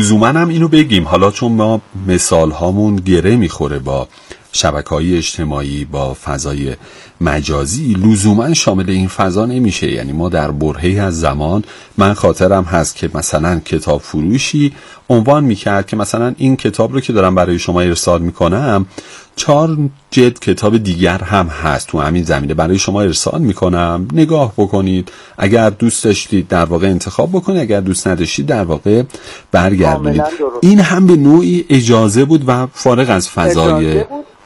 لزوما هم اینو بگیم، حالا چون ما مثال هامون گره میخوره با شبکه‌های اجتماعی، با فضای مجازی، لزوما شامل این فضا نمیشه. یعنی ما در برهه‌ای از زمان، من خاطرم هست که مثلا کتاب فروشی عنوان میکرد که مثلا این کتاب رو که دارم برای شما ارسال میکنم 4 جلد کتاب دیگر هم هست تو همین زمینه، برای شما ارسال میکنم، نگاه بکنید، اگر دوست داشتید در واقع انتخاب بکنید، اگر دوست نداشتید در واقع برگردونید. این هم به نوعی اجازه بود و فارغ از فضای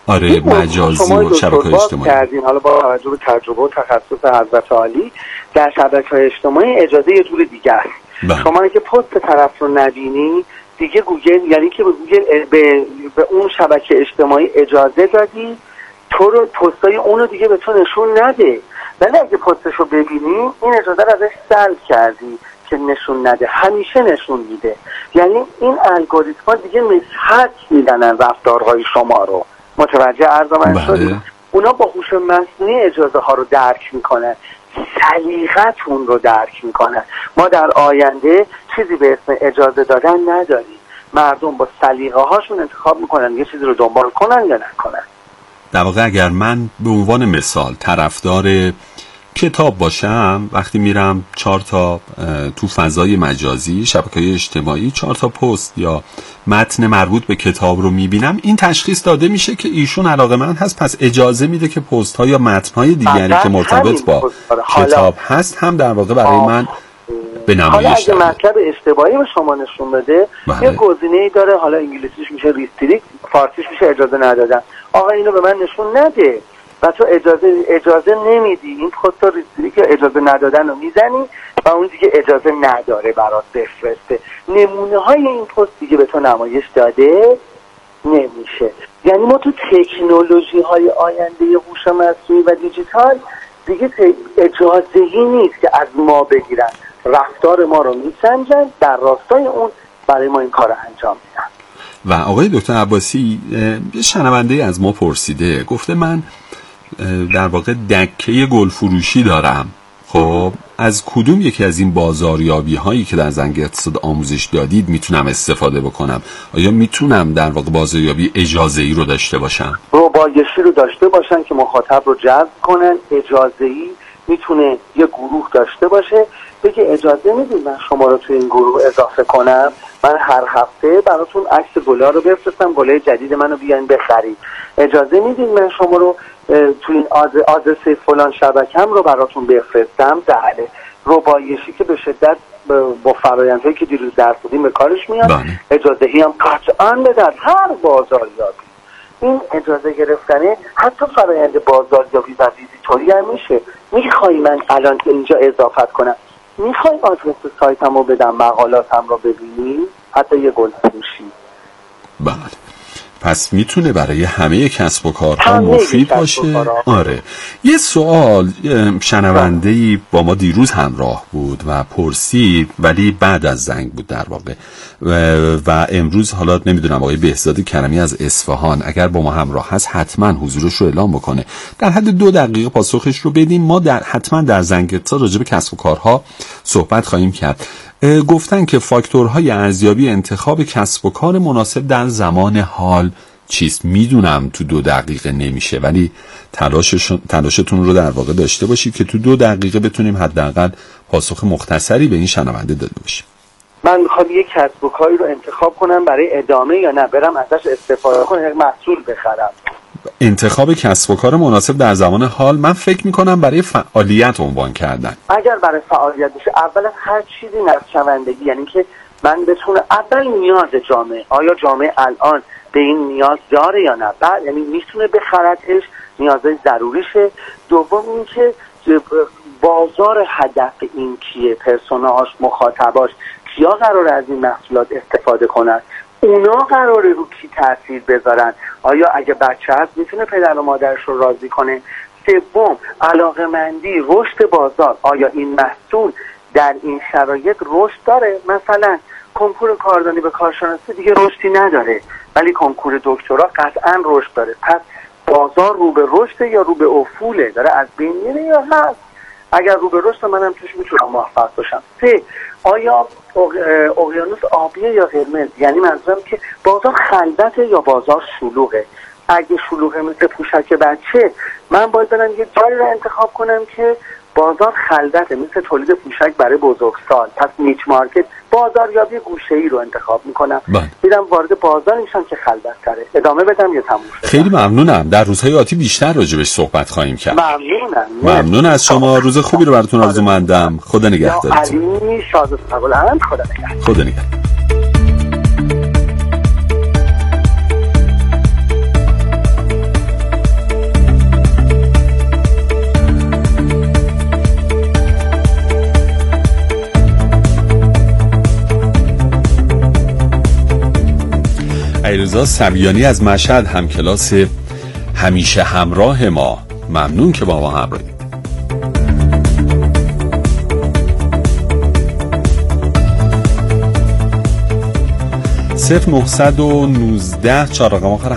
مجازی و شبکه‌های اجتماعی. حالا با توجه به تجربه و تخصص حضرت عالی در شبکه‌های اجتماعی اجازه یه جور دیگه است. شما که پست طرف رو نبینی دیگه گوگل، یعنی که به گوگل به اون شبکه اجتماعی اجازه دادی تو رو پستای اون رو دیگه به تو نشون نده، ولی اگه پستش رو ببینی این اجازه رو ازش سلب کردی که نشون نده، همیشه نشون میده. یعنی این الگوریتم‌ها دیگه مسحک میدنن رفتارهای شما رو. متوجه عرض من شدید؟ اونا با هوش مصنوعی اجازه ها رو درک میکنن، سلیقتون رو درک میکنن. ما در آینده چیزی به اسم اجازه دادن نداریم، مردم با سلیقه هاشون انتخاب میکنن یه چیزی رو دنبال کنن یا نکنن. در واقع اگر من به عنوان مثال طرفدار کتاب باشم، وقتی میرم 4 تا تو فضای مجازی، شبکه‌های اجتماعی 4 تا پست یا متن مربوط به کتاب رو میبینم، این تشخیص داده میشه که ایشون علاقه‌مند هست، پس اجازه میده که پست ها یا متن های دیگری که مرتبط با کتاب هست هم در واقع برای من به نمایش حالا اگه مطلب اشتباهی به شما نشون بده، یه گزینه‌ای داره، حالا انگلیسیش میشه ریستریکت، فارسیش میشه اجازه ندادن. آقا اینو به من نشون نده و تو اجازه نمیدی، این پست رو ریستریکت اجازه ندادن رو میزنی و اون دیگه اجازه نداره برات بفرسته. نمونه های این پست دیگه به تو نمایش داده نمیشه. یعنی ما تو تکنولوژی های آینده هوش مصنوعی و دیجیتال دیگه اجازه‌ای نیست که از ما بگیرن، رفتار ما رو میسنجن، در راستای اون برای ما این کار رو انجام میدن. و آقای دکتر عباسی، یه شنونده از ما پرسیده، گفته من در واقع دکه گل فروشی دارم، خب از کدوم یکی از این بازاریابی هایی که در زنگ اقتصاد آموزش دادید میتونم استفاده بکنم؟ آیا میتونم در واقع بازاریابی اجازه‌ای رو داشته باشم؟ ربایشی رو داشته باشن که مخاطب رو جذب کنن. اجازه‌ای میتونه یه گروه داشته باشه، بگه اجازه میدید من شما رو تو این گروه اضافه کنم، من هر هفته براتون عکس گلا رو بفرستم، گلای جدید منو بیاین بخرید، اجازه میدید من شما رو تو این آدرس فلان شبکه‌ام رو براتون بفرستم. بله، ربایشی که به شدت با فرآیندهایی که دیروز درس دادیم به کارش میاد. اجازه‌ای هم قطعاً بدن هر بازاریابی. این اجازه گرفتنه حتی فرآیند بازاریابی و ویزیتوری هم میشه. میخوای من الان اینجا اضافت کنم، میخوای آدرس سایتمو بدم، مقالاتم رو ببینی، حتی یه گل فروشی. بله، پس میتونه برای همه کسب و کارها مفید باشه. آره، یه سوال شنونده‌ای با ما دیروز همراه بود و پرسید، ولی بعد از زنگ بود در واقع، و امروز حالا نمیدونم آقای بهزاد کرمی از اصفهان اگر با ما همراه هست حتما حضورش رو اعلام بکنه، در حد 2 دقیقه پاسخش رو بدیم. ما حتما در زنگ اتصال راجع به کسب و کارها صحبت خواهیم کرد. گفتن که فاکتورهای ارزیابی انتخاب کسب و کار مناسب در زمان حال چیست؟ میدونم تو 2 دقیقه نمیشه، ولی تلاشتون رو در واقع داشته باشید که تو 2 دقیقه بتونیم حداقل پاسخ مختصری به این شنونده داده باشیم. من میخوام یک کسب و کاری رو انتخاب کنم برای ادامه یا نه برم ازش استفاده کنم، یک محصول بخرم. انتخاب کسب و کار مناسب در زمان حال، من فکر میکنم برای فعالیت عنوان کردن. اگر برای فعالیت بشه، اول هر چیزی نقشه‌بندی، یعنی که من بتونه اول نیاز جامعه، آیا جامعه الان به این نیاز داره یا نه، بعد یعنی میتونه بخرتش، نیازهای ضروریشه. دوم این که بازار هدف این کیه، پرسوناش، مخاطباش کیا قراره از این محصولات استفاده کنن، اونا قراره رو کی تاثیر بذارن، آیا اگه بچه هست میتونه پدر و مادرش رو راضی کنه. سوم، علاقه‌مندی، رشد بازار، آیا این محصول در این شرایط رشد داره؟ مثلا کنکور کاردانی به کارشناسی دیگه رشدی نداره، ولی کنکور دکترا قطعا رشد داره. پس بازار رو به رشد یا رو به افوله، داره از بین میره یا هست؟ اگر رو به رشد منم توش میتونم موفق باشم. 3 آیا اقیانوس آبیه یا قرمز؟ یعنی منظورم که بازار خلوته یا بازار شلوغه. اگه شلوغه مثل پوشک بچه، من باید برم یه جایی رو انتخاب کنم که بازار خلوته مثل تولید پوشک برای بزرگسال. پس نیچ مارکت، بازاریابی گوشه‌ای رو انتخاب میکنم. میرم وارد بازار میشم که خلوت تره. ادامه بدم یا تموم شد؟ خیلی ممنونم. در روزهای آتی بیشتر راجبش صحبت خواهیم کرد. ممنون از شما. روز خوبی رو براتون آرزومندم. خدا نگهدارتون. علی شاد و سلامت. خدا نگهدار. خدا نگهدار. علیرضا صبیانی از مشهد، همکلاس همیشه همراه ما، ممنون که با ما همراهید. صفر 919 4 رقم آخر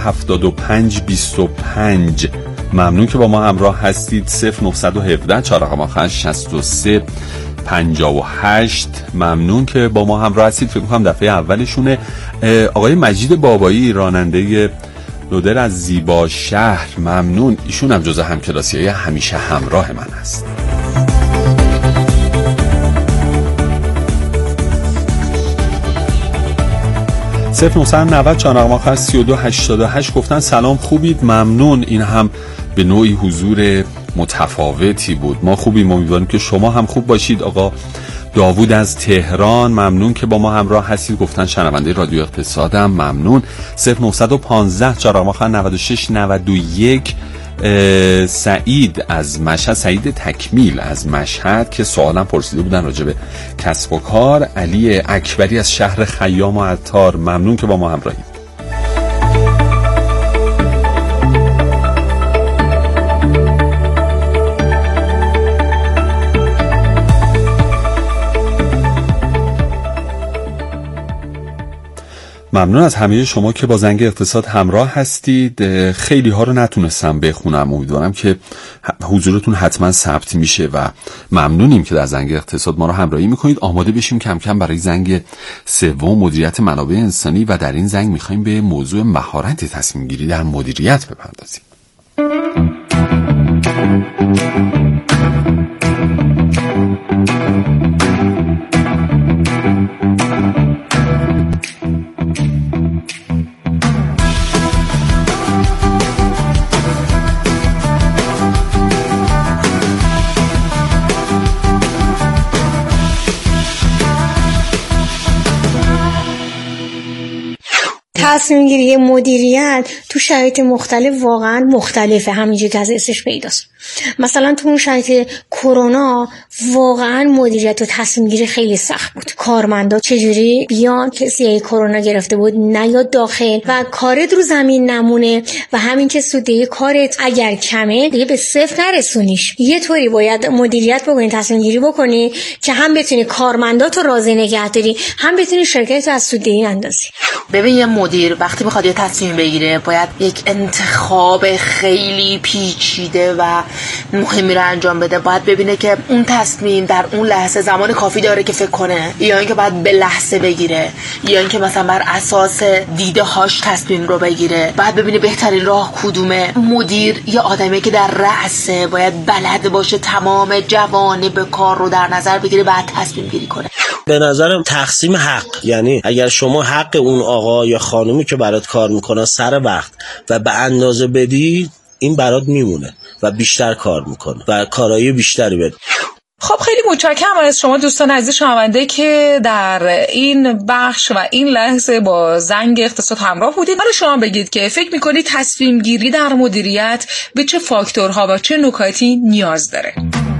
7525 ممنون که با ما همراه هستید. 0 917 4 رقم آخر 63 58 ممنون که با ما همراه هستید. فکر می‌کنم دفعه اولشونه. آقای مجید بابایی راننده لودر از زیبا شهر، ممنون. ایشون هم جزء همکلاسی‌های همیشه همراه من هست. 0990 4 رقم آخر 3288 گفتن سلام خوبید، ممنون. این هم به نوعی حضور متفاوتی بود. ما خوبیم، امیدواریم که شما هم خوب باشید. آقا داوود از تهران، ممنون که با ما همراه هستید. گفتن شنونده رادیو اقتصادم، ممنون. 0915 4 رقم آخر 96 91 سعید از مشهد، سعید تکمیل از مشهد که سوالم پرسیده بودن راجع به کسب و کار. علی اکبری از شهر خیام و عطار، ممنون که با ما همراهید. ممنون از همه شما که با زنگ اقتصاد همراه هستید. خیلی ها رو نتونستم بخونم، امیدوارم که حضورتون حتما ثبت میشه و ممنونیم که در زنگ اقتصاد ما رو همراهی میکنید. آماده بشیم کم کم برای زنگ سوم، مدیریت منابع انسانی، و در این زنگ میخوایم به موضوع مهارت تصمیم گیری در مدیریت بپردازیم. تصمیم گیری مدیریت تو شرایط مختلف واقعا مختلفه، همینجوری که از اسمش پیداست. مثلا تو اون شرایط کرونا واقعا مدیریت و تصمیم گیری خیلی سخت بود. کارمندا چجوری بیان کسی کرونا گرفته بود نیاد داخل و کارت رو زمین نمونه، و همین که سودی کارت اگر کمه دیگه به صفر نرسونیش. یه طوری باید مدیریت بکنی، تصمیم گیری بکنی که هم بتونی کارمندات رو راضی نگه داری، هم بتونی شرکت رو از سودی اندازی. ببین یه مدیر وقتی بخواد یه تصمیم بگیره باید یک انتخاب خیلی پیچیده و مهمی رو انجام بده. باید ببینه که اون تصمیم در اون لحظه زمان کافی داره که فکر کنه، یا اینکه باید به لحظه بگیره، یا اینکه مثلا بر اساس دیده هاش تصمیم رو بگیره. باید ببینه بهترین راه کدومه. مدیر یه آدمی که در رأسه، باید بلد باشه تمام جوانب کار رو در نظر بگیره بعد تصمیم گیری کنه. به نظرم تقسیم حق، یعنی اگر شما حق اون آقا یا خانومی که برات کار میکنه سر وقت و به اندازه بدی، این برات میمونه و بیشتر کار میکنه و کارایی بیشتری بده. خب خیلی متشکرم از شما دوستان عزیز شنونده که در این بخش و این لحظه با زنگ اقتصاد همراه بودید. حالا شما بگید که فکر میکنید تصمیم گیری در مدیریت به چه فاکتورها و چه نکاتی نیاز داره؟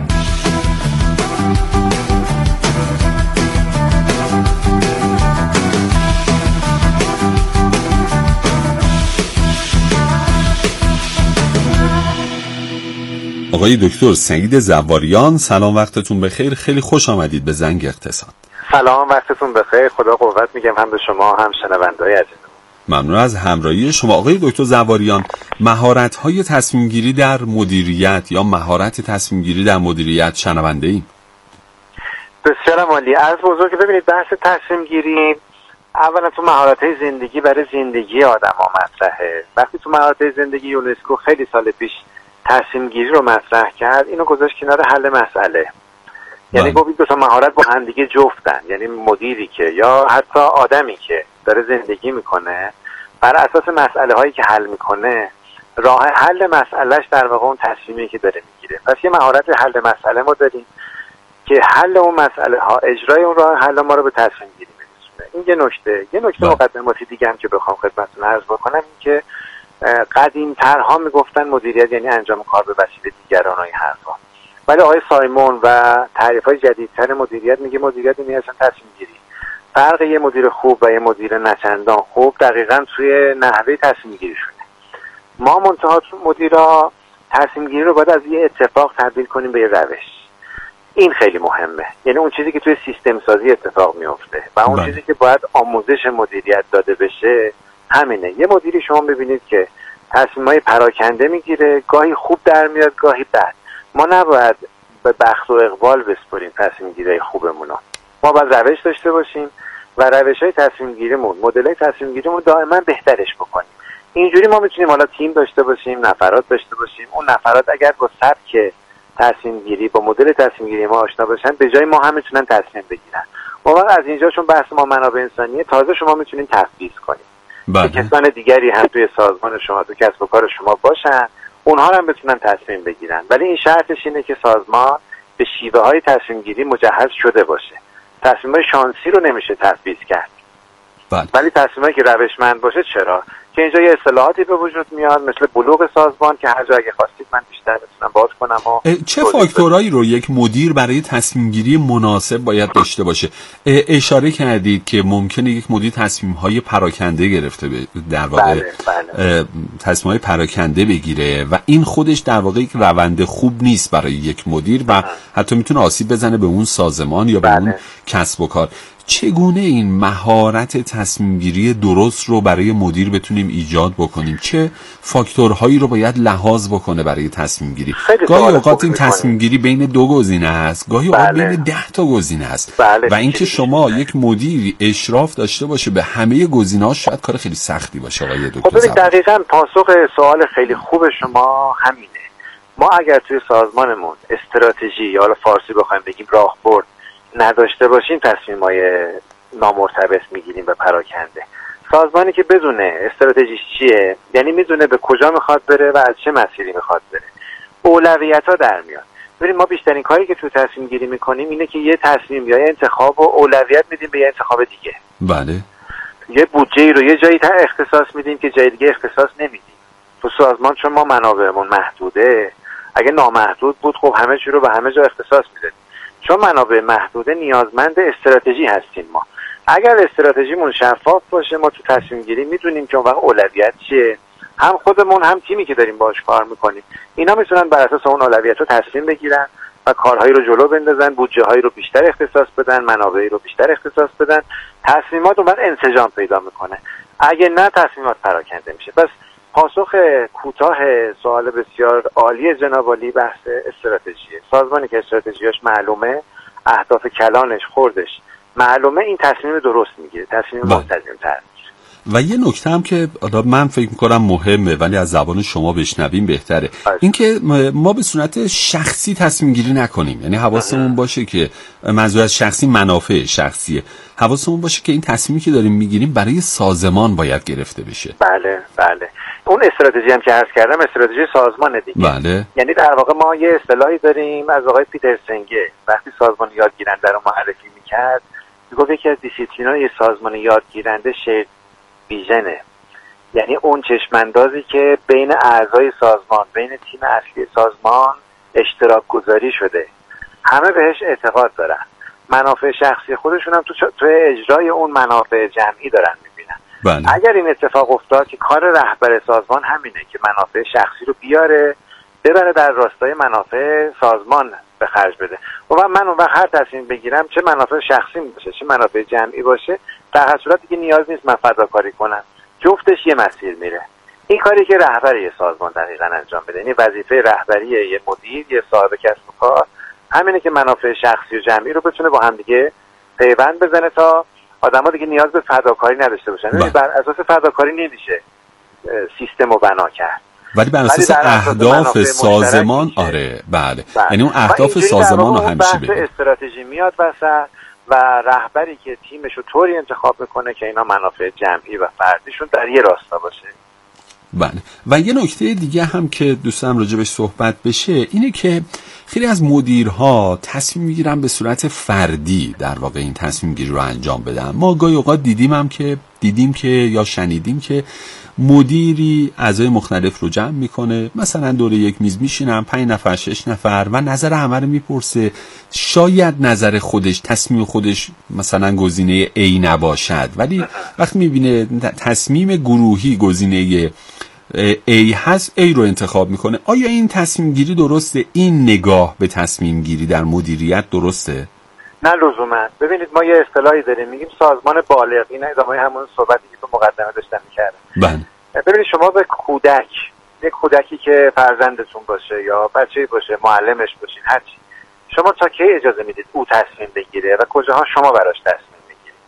آقای دکتر سعید زواریان، سلام، وقتتون بخیر. خیلی خوش آمدید به زنگ اقتصاد. سلام، وقتتون بخیر. خدا قوت میگم هم به شما هم شنونده‌های عزیز. ممنون از همراهی شما. آقای دکتر زواریان، مهارت‌های تصمیم گیری در مدیریت یا مهارت تصمیم گیری در مدیریت، شنونده ایم. بسیار عالی. عرض بزرگ، ببینید بحث تصمیم گیری اولا تو مهارت‌های زندگی برای زندگی آدم‌ها مطرحه. وقتی تو مهارت‌های زندگی یونسکو خیلی سال پیش تصمیم گیری رو مطرح کرد، اینو گذاشت کنار حل مسئله. یعنی گفت دو تا مهارت با هم دیگه جفتن. یعنی مدیری که یا حتی آدمی که داره زندگی میکنه بر اساس مسئله هایی که حل میکنه، راه حل مسئلهش در واقع اون تصمیمی که داره میگیره. پس یه مهارت حل مسئله ما داریم که حل اون مسئله ها، اجرای اون راه حل ما رو به تصمیم گیری میرسونه. این یه نکته مقدماتی دیگه هم که بخوام خدمتتون عرض بکنم، این که قدیم‌ترها میگفتن مدیریت یعنی انجام کار به وسیله دیگران و این حرفا، ولی آقای سایمون و تعریف‌های جدیدتر مدیریت میگه مدیریت یعنی اصلا تصمیم گیری. فرق یه مدیر خوب و یه مدیر نچندان خوب دقیقاً توی نحوه تصمیم گیریشونه. ما منتها تو مدیرا تصمیم گیری رو باید از یه اتفاق تبدیل کنیم به یه روش. این خیلی مهمه. یعنی اون چیزی که توی سیستم سازی اتفاق میفته و اون چیزی که باید آموزش مدیریت داده بشه همینه. یه مدیری شما ببینید که تصمیم‌های پراکنده میگیره، گاهی خوب در میاد گاهی بد. ما نباید به بخت و اقبال بسپریم تصمیم گیری خوبمون رو. ما باید روش داشته باشیم و روش‌های تصمیم گیریمون، مدل‌های تصمیم گیریمون دائما بهترش بکنیم. اینجوری ما میتونیم حالا تیم داشته باشیم، نفرات داشته باشیم. اون نفرات اگر با سبک تصمیم گیری، با مدل تصمیم گیری ما آشنا باشن، به جای ما هم میتونن تصمیم بگیرن. واقعا از اینجا چون بحث ما منابع انسانیه، تازه شما میتونید تفویض کنید. کسان دیگری هم توی سازمان شما، تو کسب و کار شما باشن، اونها هم بتونن تصمیم بگیرن. ولی این شرطش اینه که سازمان به شیوه های تصمیم گیری مجهز شده باشه. تصمیم های شانسی رو نمیشه تفویض کرد. ولی تصمیمی که روشمند باشه. چرا؟ که اینجا یه اصطلاحاتی به وجود میاد مثل بلوغ سازمان که هر جا اگه خواستید من بیشتر بتونم باز کنم. چه فاکتورایی رو یک مدیر برای تصمیم گیری مناسب باید داشته باشه؟ اشاره کردید که ممکنه یک مدیر تصمیم‌های پراکنده گرفته در واقع تصمیم‌های پراکنده بگیره و این خودش در واقع یک روند خوب نیست برای یک مدیر و حتی میتونه آسیب بزنه به اون سازمان یا به اون کسب و کار. چگونه این مهارت تصمیم گیری درست رو برای مدیر بتونیم ایجاد بکنیم؟ چه فاکتورهایی رو باید لحاظ بکنه برای تصمیم گیری؟ گاهی اوقات این تصمیم گیری بین دو گزینه است، گاهی اوقات بین 10 تا گزینه است و اینکه شما یک مدیر اشراف داشته باشه به همه گزینه‌ها شاید کار خیلی سختی باشه. آقای دکتر خب دقیقاً پاسخ سوال خیلی خوب شما همینه. ما اگر توی سازمانمون استراتژی یا حالا فارسی بخوایم بگیم راهبرد نداشته باشیم، تصمیم‌های نامرتبط میگیریم و پراکنده. سازمانی که بدونه استراتژیش چیه، یعنی میدونه به کجا میخواد بره و از چه مسیری میخواد بره، اولویت‌ها در میاد. ببین ما بیشترین کاری که تو تصمیم گیری میکنیم اینه که یه تصمیم یا یه انتخاب و اولویت میدیم به یه انتخاب دیگه. بله. یه بودجه رو یه جایی اختصاص میدیم که جای دیگه اختصاص نمیدیم. تو سازمان چون ما منابعمون محدوده، اگه نامحدود بود خب همه چی رو به همه جا اختصاص میدیم. چون منابع محدوده نیازمند استراتژی هستیم ما. اگر استراتژیمون شفاف باشه، ما تو تصمیم گیری میدونیم که اون وقت اولویت چیه. هم خودمون هم تیمی که داریم باهاش کار میکنیم، اینا میتونن بر اساس اون اولویت رو تصمیم بگیرن و کارهایی رو جلو بندازن، بودجه هایی رو بیشتر اختصاص بدن، منابعی رو بیشتر اختصاص بدن. تصمیمات اون وقت انسجام پیدا میکنه. اگه نه تصمیمات پراکنده میشه. پس پاسخ کوتاه سوال بسیار عالی جناب عالی بحث استراتژیه. سازمانی که استراتژیاش معلومه، اهداف کلانش خوردش معلومه، این تصمیم درست میگیره، تصمیم منتظم‌تر. و یه نکته هم که من فکر میکنم مهمه ولی از زبان شما بشنویم بهتره، این که ما به صورت شخصی تصمیم گیری نکنیم. یعنی حواسمون باشه که منظور از شخصی منافع شخصیه، حواسمون باشه که این تصمیمی که داریم میگیریم برای سازمان باید گرفته بشه. بله. اون استراتژی هم که عرض کردم استراتژی سازمانه دیگه. بله. یعنی در واقع ما یه اصطلاحی داریم از آقای پیتر سنگه، وقتی سازمان یادگیرنده رو معرفی میکرد میگفت یکی از دیسیپلین‌های سازمان یادگیرنده شیر ویژنه. یعنی اون چشماندازی که بین اعضای سازمان، بین تیم اصلی سازمان اشتراک گذاری شده، همه بهش اعتقاد دارن، منافع شخصی خودشون هم تو اجرای اون منافع جمعی دارن میبینن. بله. اگر این اتفاق افتاد که کار رهبر سازمان همینه که منافع شخصی رو ببره در راستای منافع سازمان به خرج بده. و من اون وقت هر تصمیم بگیرم، چه منافع شخصی باشه چه منافع جمعی باشه، در هر صورت دیگه نیاز نیست من فداکاری کنم. جفتش یه مسیر میره. این کاری که رهبر یه سازمان دقیقاً انجام بده، یعنی وظیفه رهبری یه مدیر، یه صاحب کسب و کار همینه که منافع شخصی و جمعی رو بتونه با هم دیگه پیوند بزنه تا آدم‌ها دیگه نیاز به فداکاری نداشته باشن. یعنی بر اساس فداکاری نمیشه سیستم رو بنا کرد، ولی بر اساس اهداف سازمان. آره بله، یعنی اون اهداف سازمان رو همیشه بگیم. استراتژی میاد وسط و رهبری که تیمش رو طوری انتخاب میکنه که اینا منافع جمعی و فردیشون در یه راستا باشه. بله. و یه نکته دیگه هم که دوستم راجبش صحبت بشه اینه که خیلی از مدیرها تصمیم میگیرن به صورت فردی در واقع این تصمیم گیری رو انجام بدن. ما گاهی اوقات دیدیم که یا شنیدیم که مدیری اعضای مختلف رو جمع میکنه، مثلا دور یک میز میشینن 5 نفر 6 نفر و نظر همه رو میپرسه. شاید نظر خودش، تصمیم خودش مثلا گزینه A نباشد، ولی وقتی میبینه تصمیم گروهی گزینه A هست A رو انتخاب میکنه. آیا این تصمیم گیری درسته؟ این نگاه به تصمیم گیری در مدیریت درسته؟ نه لزوما. ببینید ما یه اصطلاحی داریم میگیم سازمان بالغ. این ادامه همون صحبتی که تو مقدمه داشتم میکردم. بله. ببینید شما به یک کودکی که فرزندتون باشه یا بچه‌ای باشه، معلمش باشین، هر چی، شما تا کی اجازه میدید او تصمیم بگیره و کجاها شما براش تصمیم میگیرید؟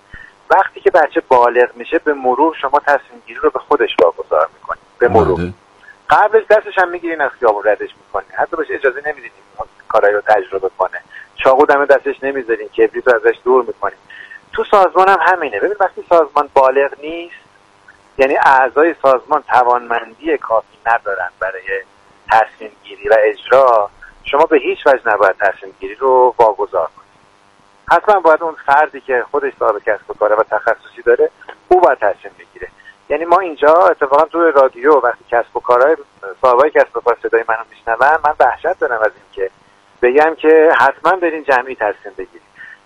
وقتی که بچه بالغ میشه به مرور شما تصمیم گیری رو به خودش واگذار میکنید. به مرور قبلش دستش هم میگیرین از خیابون ردش میکنین، حتی بهش اجازه نمیدید کارایی رو تجربه کنه، چاقو دم دستش نمیذارین، کبریت رو ازش دور میکنین. تو سازمان هم همینه. ببین وقتی سازمان بالغ نیست، یعنی اعضای سازمان توانمندی کافی ندارن برای تصمیم گیری و اجرا، شما به هیچ وجه نباید تصمیم گیری رو واگذار کنید. حتما باید اون فردی که خودش صاحب کسب و کاره و تخصصی داره او باید تصمیم بگیره. یعنی ما اینجا اتفاقا تو رادیو وقتی کسب و کارهای صاحبای کسب و کار صدای منو میشنون، من وحشت دارم از این که بگم که حتما برین جمعی تصمیم بگیرید.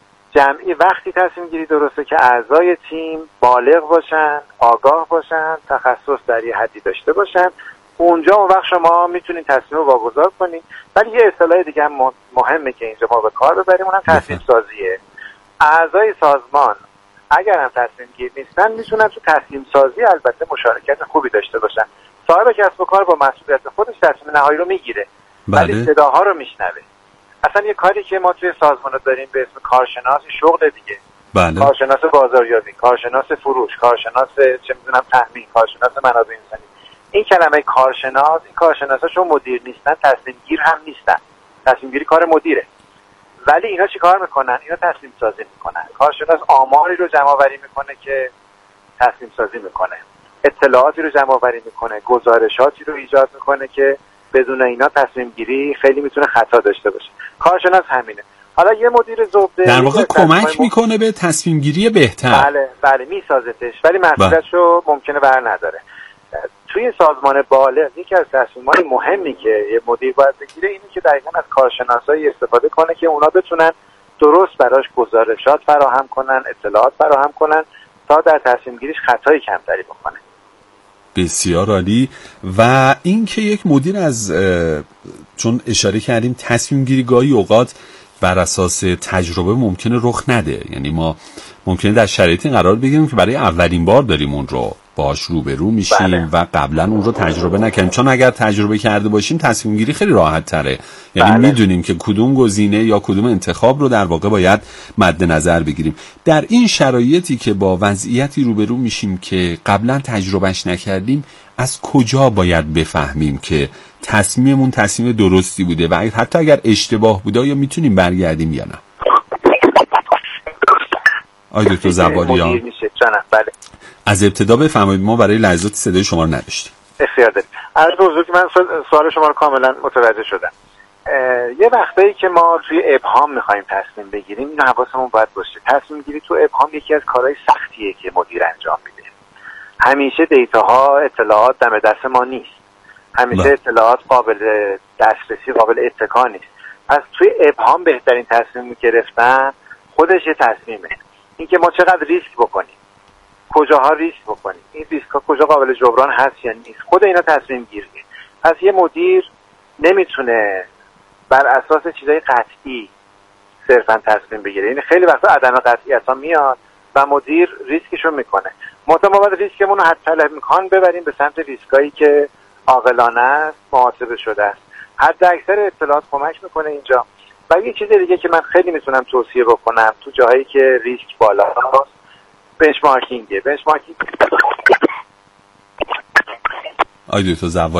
جمعی وقتی تصمیم گیری درسته که اعضای تیم بالغ باشن، آگاه باشن، تخصص در یه حدی داشته باشن، اونجا اون وقت شما میتونین تصمیم رو واگذار کنین. ولی یه اصطلاح دیگه هم مهمه که اینجا ما به کار ببریم، اونم تصمیم سازیه. اعضای سازمان اگر هم تصمیم گیر نیستن میتونن تو تصمیم سازی البته مشارکت خوبی داشته باشن. صاحب کسب و کار با مسئولیت خودش تصمیم نهایی رو میگیره، ولی صداها رو میشنوه. اصلا یه کاری که ما توی سازمان داریم به اسم کارشناس شغل دیگه. بله. کارشناس بازاریابی، کارشناس فروش، کارشناس چه میدونم تامین، کارشناس منابع انسانی. این کلمه کارشناس، این کارشناسا چون مدیر نیستن تصمیم گیر هم نیستن. تصمیم گیری کار مدیره. ولی اینا چی کار میکنن؟ اینا تصمیم سازی میکنن. کارشناس آماری رو جمع آوری میکنه که تصمیم سازی میکنه. اطلاعاتی رو جمع آوری میکنه، گزارشاتی رو ایجاد میکنه که بدون اینا تصمیم گیری خیلی میتونه خطا داشته باشه. کارشناس همینه. حالا یه مدیر زبده در واقع کمک میکنه به تصمیم گیری بهتر. بله میسازتش، ولی مسئولیتشو ممکنه بر نداره. توی سازمان بالغ یکی از تصمیمات مهمی که یه مدیر باید بگیره اینه که دقیقاً از کارشناسایی استفاده کنه که اونا بتونن درست براش گزارشات فراهم کنن، اطلاعات فراهم کنن تا در تصمیم گیریش خطای کمتری بکنه. بسیار عالی. و این که یک مدیر از چون اشاره کردیم تصمیم گیری گاهی اوقات بر اساس تجربه ممکنه رخ نده، یعنی ما ممکنه در شرایطی قرار بگیریم که برای اولین بار داریم اون رو باهاش روبرو میشیم. بله. و قبلا اون رو تجربه نکردیم، چون اگر تجربه کرده باشیم تصمیم گیری خیلی راحت تره. یعنی بله. میدونیم که کدوم گزینه یا کدوم انتخاب رو در واقع باید مد نظر بگیریم. در این شرایطی که با وضعیتی روبرو میشیم که قبلا تجربهش نکردیم، از کجا باید بفهمیم که تصمیممون تصمیم درستی بوده و حتی اگر اشتباه بوده یا میتونیم برگردیم یا نه؟ آقای دکتر زواریان بله. از ابتدا بفرمایید، ما برای لحظات صدای شما رو نداشتیم. بسیار داریم. از بزرگی من سوال شما رو کاملا متوجه شدم. یه وقتایی که ما توی ابهام میخوایم تصمیم بگیریم، این حواسمون باید باشه. تصمیم گیری تو ابهام یکی از کارهای سختیه که مدیر انجام میده. همیشه دیتاها، اطلاعات دم دست ما نیست. همیشه اطلاعات قابل دسترسی، قابل اتکا نیست. پس توی ابهام بهترین تصمیم گرفتن خودش یه تصمیمه. این که ما چقدر ریسک بکنیم، کجاها ریسک بکنیم، این ریسک ها کجا قابل جبران هست یا نیست، خود اینا تصمیم گیریه. پس یه مدیر نمیتونه بر اساس چیزای قطعی صرفا تصمیم بگیره. یعنی خیلی وقتا عدم قطعیت ها میاد و مدیر ریسکشو میکنه. ما باید ریسکمون رو حتی الامکان ببریم به سمت ریسکایی که عاقلانه است، محاسبه شده است. حد اکثر اطلاعات کمک میکنه اینجا. و یه چیز دیگه که من خیلی میتونم توصیه بکنم تو جاهایی که ریسک بالاست، بنچمارکینگه. آقای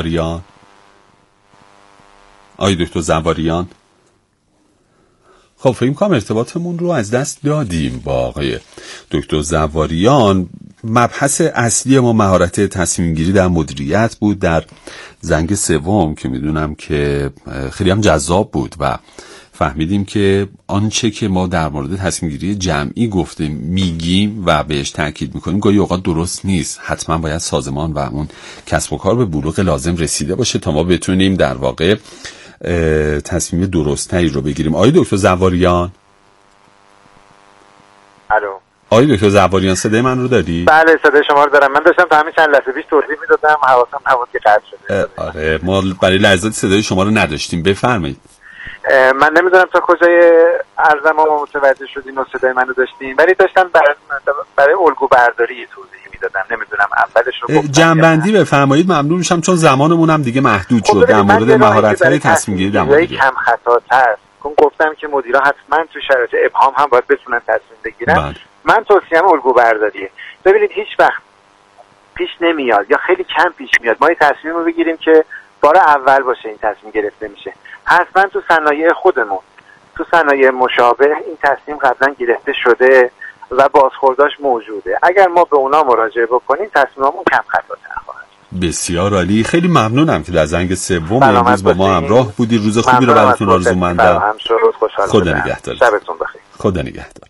دکتر زواریان خب فکر کنم ارتباطمون رو از دست دادیم با آقای دکتر زواریان. مبحث اصلی ما مهارت تصمیم گیری در مدیریت بود در زنگ سوم که میدونم که خیلی هم جذاب بود و فهمیدیم که آنچه که ما در مورد تصمیم گیری جمعی گفتیم میگیم و بهش تاکید میکنیم گاهی اوقات درست نیست. حتما باید سازمان و اون کسب و کار به بلوغ لازم رسیده باشه تا ما بتونیم در واقع تصمیم درست‌تری رو بگیریم. آقای دکتر زواریان. الو. آقای دکتر زواریان صدای من رو داری؟ بله صدای شما رو دارم. من داشتم تا همین چند لحظه پیش توضیح میدادم، حواسم نبود که قطع شده. آره ما برای لحظات صدای شما رو نداشتیم. بفرمایید. من نمیدونم تا کجای عرضم ما متوجه شدین و صدای منو داشتین، ولی داشتم برای الگو برداری توضیح میدادم. نمیدونم اولش رو جنبندی بفرمایید ممنون میشم چون زمانمون هم دیگه محدود شد. در مورد مهارت‌های تصمیم گیری در مدیریت کم خطاتر گفتم که مدیرا حتما تو شرایط ابهام هم باید بتونن تصمیم بگیرن. من توصیه‌ام الگو برداریه. ببینید هیچ وقت پیش نمیاد یا خیلی کم پیش میاد ما این تصمیم رو بگیریم که بار اول باشه این تصمیم گرفته میشه. حتما تو صنایع خودمون، تو صنایع مشابه این تصمیم قبلا گرفته شده و بازخورداش موجوده. اگر ما به اونا مراجعه بکنیم تصمیممون کم خطاتر خواهد. بسیار عالی. خیلی ممنونم که در زنگ سوم امروز با ما همراه بودی. روز خوبی رو براتون آرزومندم. خدا نگهدار. شبتون بخیر. خدا نگهدار.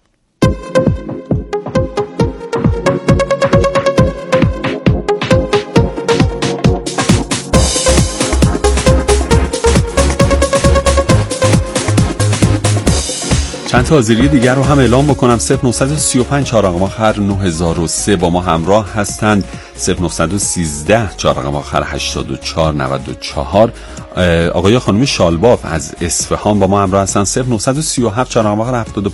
چند تا حاضری دیگر رو هم اعلام بکنم. 0935 4 رقم آخر 9003 با ما همراه هستند. 0913 4 رقم آخر 8494 آقای خانم شالباف از اصفهان با ما همراه هستند. 0937 4 رقم آخر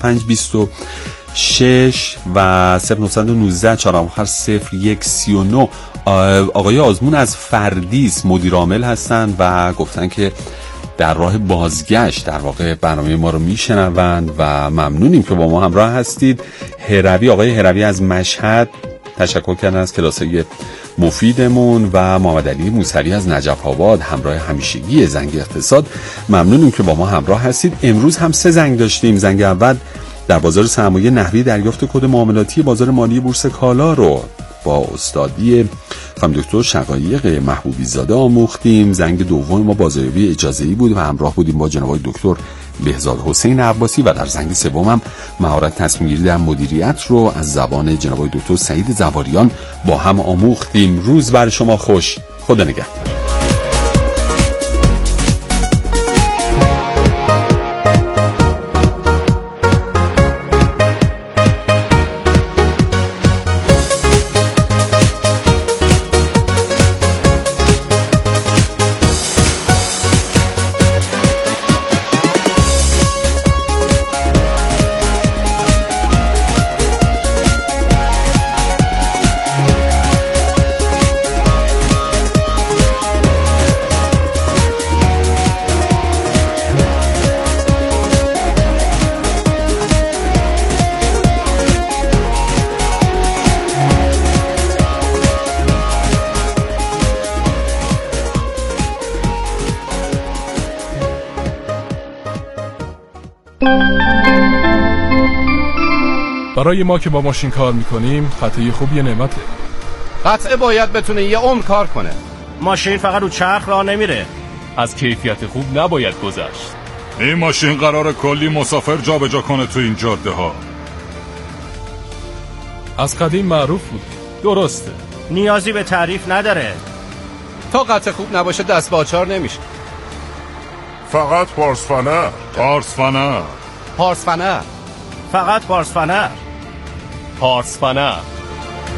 7526 و 0919 4 رقم آخر 0139 آقای آزمون از فردیس مدیر عامل هستند و گفتن که در راه بازگشت در واقع برنامه ما رو میشنوند و ممنونیم که با ما همراه هستید. آقای هروی از مشهد تشکر کردن از کلاسای مفیدمون و محمد علی موسوی از نجف آباد همراه همیشگی زنگ اقتصاد. ممنونیم که با ما همراه هستید. امروز هم 3 زنگ داشتیم. زنگ اول در بازار سرمایه نحوی دریافت کد معاملاتی بازار مالی بورس کالا رو با استادی خانم دکتر شقایق محبوبی زاده آموختیم. زنگ دوم ما بازاریابی اجازه‌ای بود و همراه بودیم با جناب دکتر بهزاد حسین عباسی و در زنگ سوم هم مهارت تصمیم گیری در مدیریت رو از زبان جناب دکتر سعید زواریان با هم آموختیم. روز بر شما خوش. خدا نگهدار. برای ما که با ماشین کار میکنیم قطعه خوب یه نعمته. قطعه باید بتونه یه عمر کار کنه. ماشین فقط رو چرخ راه نمیره. از کیفیت خوب نباید گذشت. این ماشین قراره کلی مسافر جابجا کنه تو این جاده ها. از قدیم معروف بود. درسته. نیازی به تعریف نداره. تا قطعه خوب نباشه دست به آچار نمیشه. فقط پارسفنر. پارسفنر. پارسفنر. فقط پارسفنر. پارسفنر.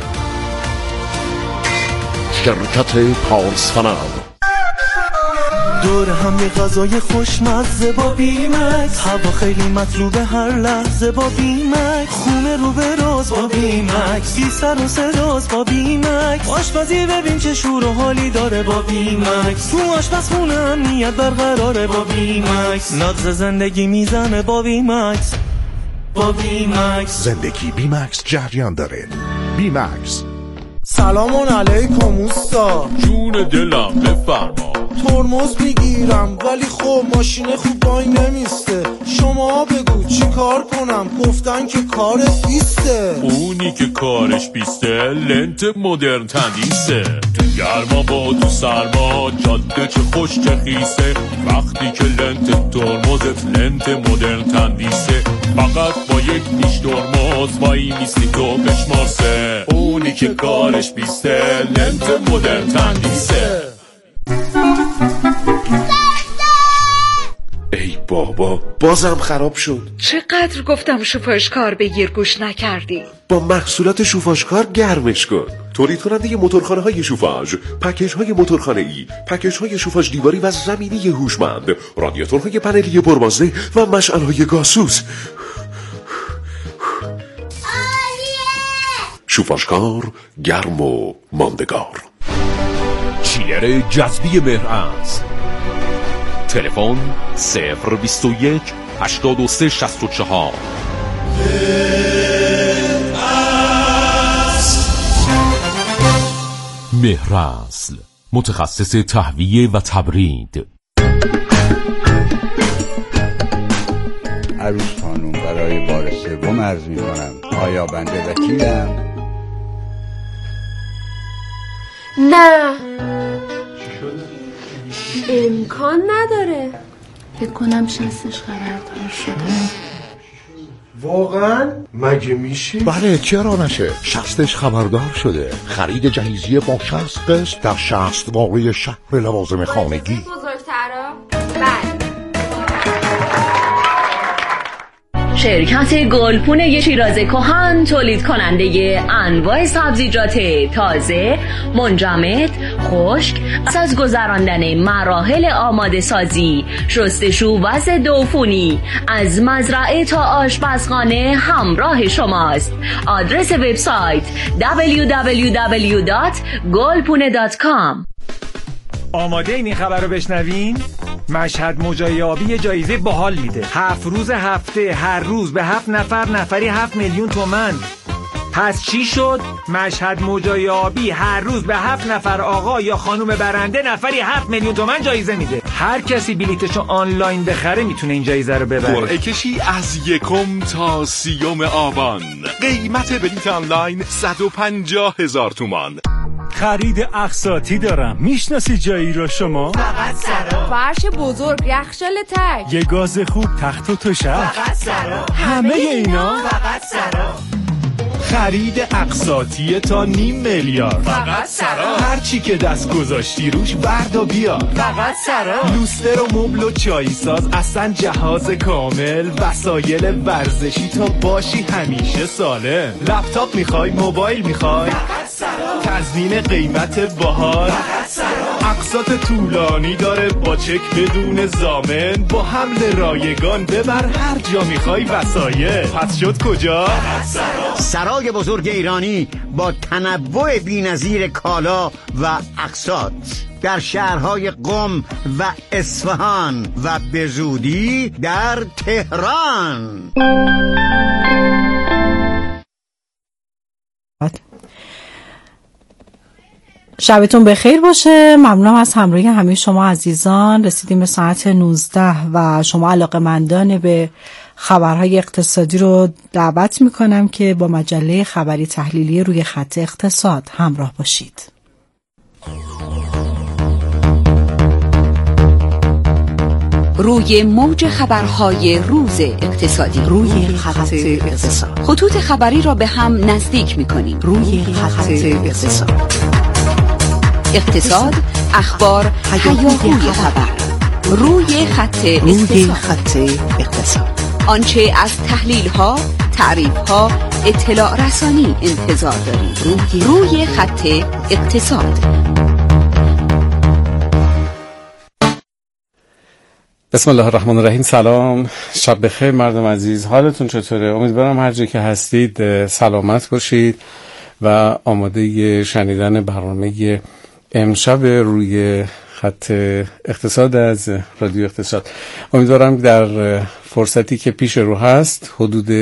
شرکت پارسفنر. دور هم یه غذای خوشمزه با بیمکس، هوا خیلی مطلوبه هر لحظه با بیمکس، خونه رو به راز با بیمکس، بی سر و صداست با بیمکس، آشپزی ببین چه شور و حالی داره با بیمکس، تو آشپزخونه امنیت برقراره با بیمکس، نبض زندگی میزنه با بیمکس. با بیمکس زندگی بیمکس جریان داره. بیمکس. سلام علیکم اوستا. جون دلم بفرما. ترمز میگیرم ولی خب ماشین خوب وای نمیسته، شما بگو چی کار کنم؟ گفتن که کارت بیسته. اونی که کارش بیسته لنت مدرن تندیسه، تو گرما با تو سرما جاده چه خوش چه خیسه، وقتی که لنت ترمزت لنت مدرن تندیسه، فقط با یک نیش ترمز وای میستی تو بشمارسه، اونی که کارش بیسته لنت مدرن تندیسه. ای بابا بازم خراب شد. چقدر گفتم شوفاژکار بگیر گوش نکردی. با محصولات شوفاژکار گرمش کن. تولید کننده موتورخانه های شوفاژ، پکیج های موتورخانه ای، پکیج های شوفاژ دیواری و زمینی هوشمند، رادیاتورهای پنلی پربازده و مشعل های گازسوز. شوفاژکار گرم و ماندگار. چیلر جذبی مهرعز. تلفن 021 83 64. مهرعز متخصص تهویه و تبرید. عروس خانم برای بار سوم عرض می‌کنم آیا بنده وکیلم؟ نه امکان نداره. فکر کنم شستش خبردار شده. واقعا؟ مگه میشه؟ بله چرا نشه، شستش خبردار شده. خرید جهیزیه با 60 قسط در 60 واقعی شهر لوازم خانگی. بزرگترا؟ بله. شرکت گلپونه شیراز کهن تولید کننده انواع سبزیجات تازه، منجمد، خشک، پس از گذراندن مراحل آماده سازی، شستشو و ضد عفونی، از مزرعه تا آشپزخانه همراه شماست. آدرس وبسایت www.golpune.com. آماده این خبر رو بشنوین؟ مشهد مجای آبی جایزه باحال میده. 7 روز هفته، هر روز به 7 نفر، نفری 7 میلیون تومان. پس چی شد؟ مشهد مجای آبی هر روز به 7 نفر آقا یا خانوم برنده نفری 7 میلیون تومان جایزه میده. هر کسی بلیتشو آنلاین بخره میتونه این جایزه رو ببره. قرعه کشی از 1 تا 30 آبان. قیمت بلیت آنلاین 150,000 تومان. خرید اقساطی دارم. میشناسی جایی رو شما؟ فقط سرا. فرش بزرگ، یخچال تک، یه گاز خوب، تخت و تشک. فقط سرا. همه اینا فقط سرا. خرید اقساطی تا 500 میلیارد. فقط سرا. هر چی که دست گذاشتی روش بردا بیار. فقط سرا. لوستر و مبل و چای ساز، اصلا جهاز کامل، وسایل ورزشی تا باشی همیشه سالم. لپتاپ میخوای، موبایل میخوای، فقط سرا. تضمین قیمت باحال، فقط سرا. اقساط طولانی داره با چک بدون ضامن، با حمل رایگان ببر هر جا میخوای وسایل. پس شد کجا؟ سرای بزرگ ایرانی با تنوع بی‌نظیر کالا و اقساط در شهرهای قم و اصفهان و به زودی در تهران. شبتون بخیر باشه. ممنونم از همراهی همه شما عزیزان. رسیدیم به ساعت 19 و شما علاقه‌مندان به خبرهای اقتصادی رو دعوت میکنم که با مجله خبری تحلیلی روی خط اقتصاد همراه باشید. روی موج خبرهای روز اقتصادی، روی خط اقتصاد، خطوط خبری را به هم نزدیک میکنیم. روی خط اقتصاد، اقتصاد، اخبار، هیاهوی خبر. روی خط اقتصاد، آنچه از تحلیل ها، تعریف ها، اطلاع رسانی انتظار دارید. روی خط اقتصاد. بسم الله الرحمن الرحیم. سلام، شب بخیر مردم عزیز. حالتون چطوره؟ امیدوارم هر جا که هستید سلامت باشید و آماده شنیدن برنامه امشب روی خط اقتصاد از رادیو اقتصاد. امیدوارم در فرصتی که پیش رو هست حدود